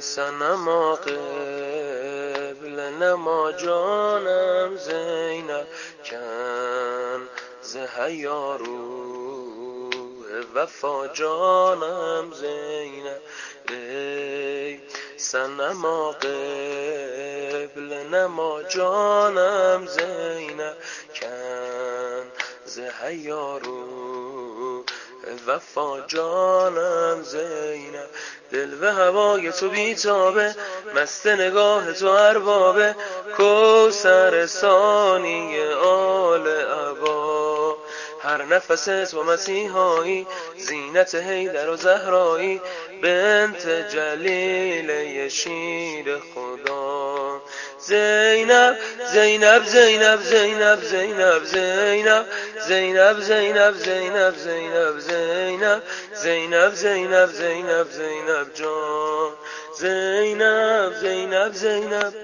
صنما قبل نما جانم زینب کن ز حیا روح وفا جانم زینب ای صنما قبل نما جانم زینب کن ز حیا روح وفا جانم زینب دل به هوای تو بیتابه مست نگاه تو اربابه کوثر ثانی آل عبا هر نفس تو مسیحایی زینت حیدر و زهرایی بنت جلیل شیر خدا زینب زینب زینب زینب زینب زینب زینب زینب زینب زینب زینب زینب زینب زینب زینب جان زینب زینب زینب